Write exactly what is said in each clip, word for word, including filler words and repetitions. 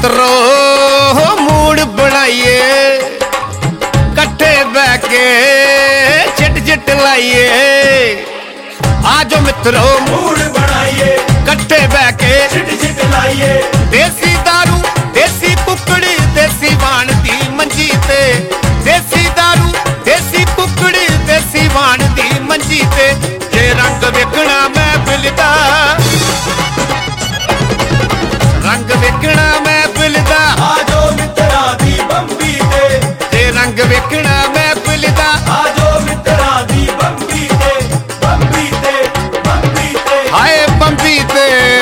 मित्रो मूड बनाइए कट्ठे बह के चिट चिट लाइए। आजो मित्रो मूड बनाइए कट्ठे बह के चिट चिट लाइए। देसी दारू देसी कुकड़ी देसी वाण दी मंजी ते, देसी दारू देसी कुकड़ी देसी वाण दी मंजी ते। जे रंग वेखना महफिल दा, रंग वेखना महफिल दा, आजो मित्रा दी बंबी ते। जे रंग वेखना महफिल दा, आजो मित्रा दी बंबी ते, बंबी ते, बंबी ते। हाय बंबी ते।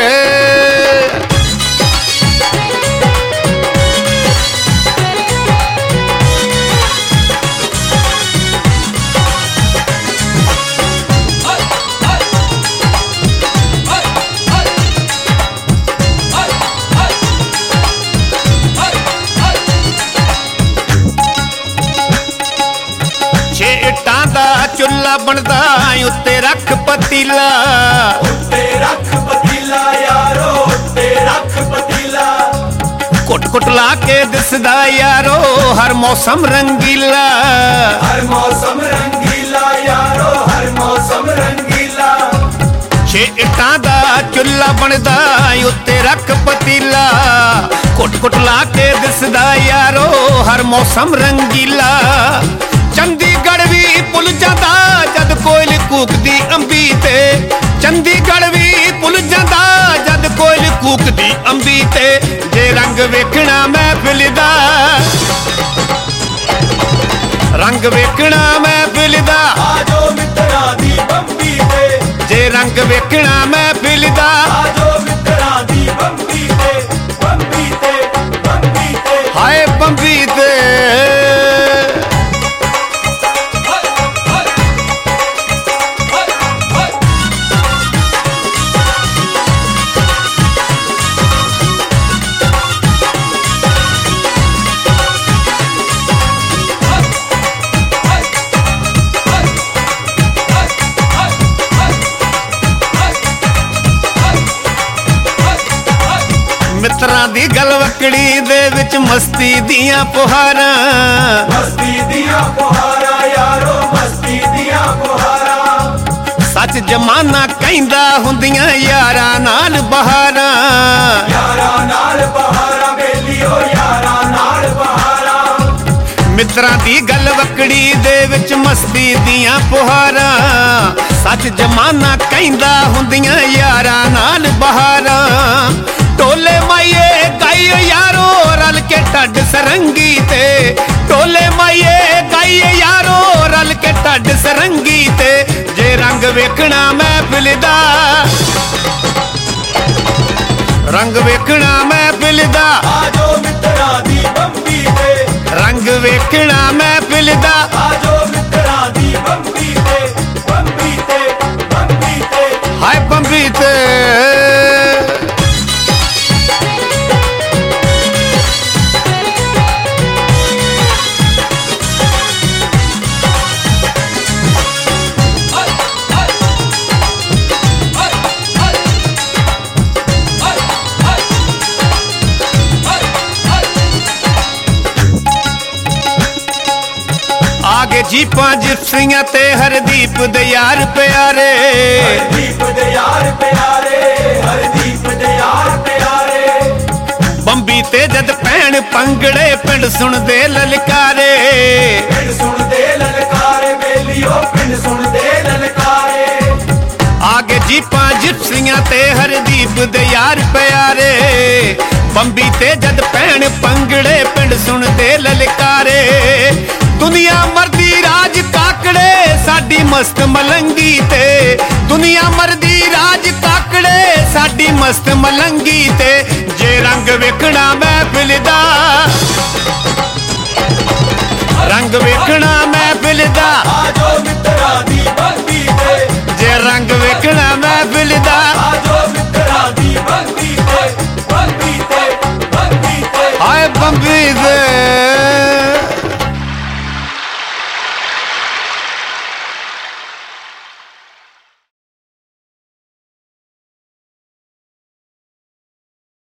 छे इट्टां दा चुल्ला बनदा उत्ते रख पतीला, उत्ते रख पतीला यारो, उत्ते रख पतीला। कुट कुट ला के दिसदा यारो हर मौसम रंगीला। हर मौसम रंगीला यारो, हर मौसम रंगीला। छे इट्टां दा चुल्ला बनदा उत्ते रख पतीला, कुट कुट ला के दिसदा यारो हर मौसम रंगीला। चंडीगढ़ भी भुल जांदा जद कोयल कूकदी अंबी ते, चंडीगढ़ भी भुल जांदा जद कोयल कूकदी अंबी ते। जे रंग वेखना महफिल दा, रंग वेखना महफिल दा, आजो मित्रा दी बंबी ते। जे रंग वेखना महफिल दा, आजो मित्रा दी बंबी ते, बंबी ते, बंबी ते। हाय बंबी ते। मित्रां दी गलवकड़ी दे विच मस्ती दियां पुहारां, मस्ती दिया पुहारा यारो, मस्ती दिया पुहारा। सच जमाना कहंदा हुंदियां यारां नाल बहारां। यारा नाल बहारा बेलियो, यारा नाल बहारा। मित्रां दी गलवकड़ी दे विच मस्ती दियां पुहारां, सच जमाना कहंदा हुंदियां यारां नाल बहारां। टोले माइये गाइए यारो रल के ढड सरंगी ते, टोले माइये गाइए यारो रल के ढड सरंगी ते। जे रंग वेखना महफिल दा, रंग वेखना महफिल दा, आजो मित्रा दी बंबी ते। रंग वेखना महफिल दा, आजो मित्रा दी बंबी ते, बंबी ते, बंबी ते। हाय बंबी ते। आगे जीपां जिप्सियां ते हरदीप दे यार प्यारे, हरदीप दे यार प्यारे, हरदीप दे यार प्यारे। बंबी ते जद भैन पंगड़े पिंड सुनदे ललकारे, पिंड सुनदे ललकारे बेलियो, पिंड सुनदे ललकारे। आगे जीपां जिप्सियां ते हरदीप दे यार प्यारे। बंबी ते जद भैन पंगड़े पिंड सुनदे ललकारे। दुनिया मरदी राज काकड़े साडी मस्त मलंगी ते, दुनिया मरदी राज काकड़े साडी मस्त मलंगी ते। जे रंग वेखना महफिल दा, रंग वेखना